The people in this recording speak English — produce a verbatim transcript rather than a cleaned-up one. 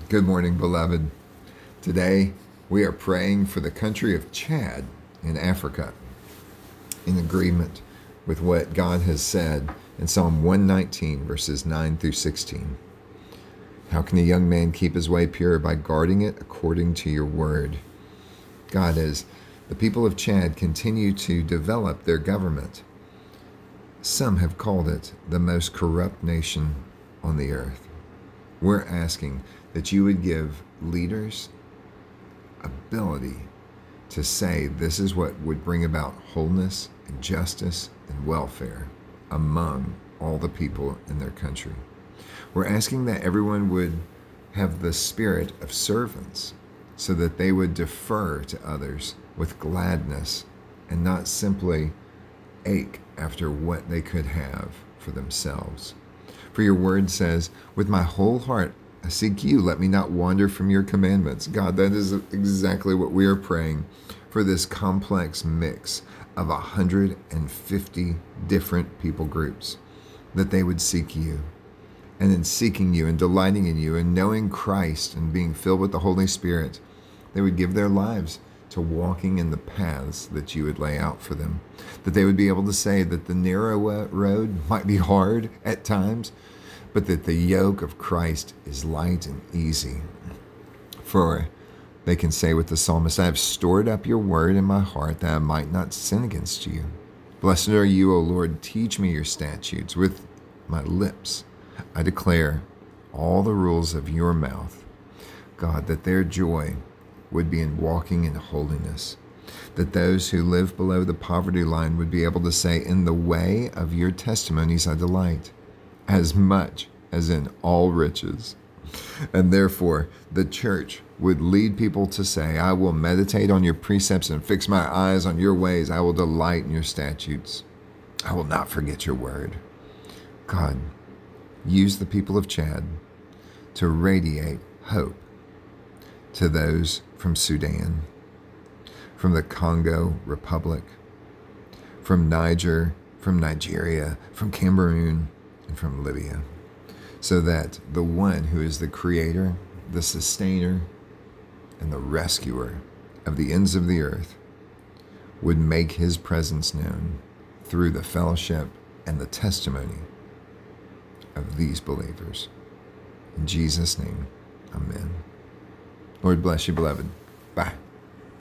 Good morning, beloved. Today, we are praying for the country of Chad in Africa, in agreement with what God has said in Psalm one nineteen, verses nine through sixteen. How can a young man keep his way pure? By guarding it according to your word. God, as the people of Chad continue to develop their government, some have called it the most corrupt nation on the earth. We're asking that you would give leaders ability to say this is what would bring about wholeness and justice and welfare among all the people in their country. We're asking that everyone would have the spirit of servants so that they would defer to others with gladness and not simply ache after what they could have for themselves. For your word says, with my whole heart I seek you, let me not wander from your commandments. God, that is exactly what we are praying for, this complex mix of one hundred fifty different people groups, that they would seek you. And in seeking you and delighting in you and knowing Christ and being filled with the Holy Spirit, they would give their lives to walking in the paths that you would lay out for them. That they would be able to say that the narrow road might be hard at times, but that the yoke of Christ is light and easy. For they can say with the psalmist, I have stored up your word in my heart that I might not sin against you. Blessed are you, O Lord, teach me your statutes. With my lips I declare all the rules of your mouth. God, that their joy would be in walking in holiness, that those who live below the poverty line would be able to say, in the way of your testimonies I delight, as much as in all riches. And therefore, the church would lead people to say, I will meditate on your precepts and fix my eyes on your ways. I will delight in your statutes. I will not forget your word. God, use the people of Chad to radiate hope to those from Sudan, from the Congo Republic, from Niger, from Nigeria, from Cameroon, and from Libya, so that the one who is the creator, the sustainer, and the rescuer of the ends of the earth would make his presence known through the fellowship and the testimony of these believers. In Jesus' name, amen. Lord bless you, beloved. Bye.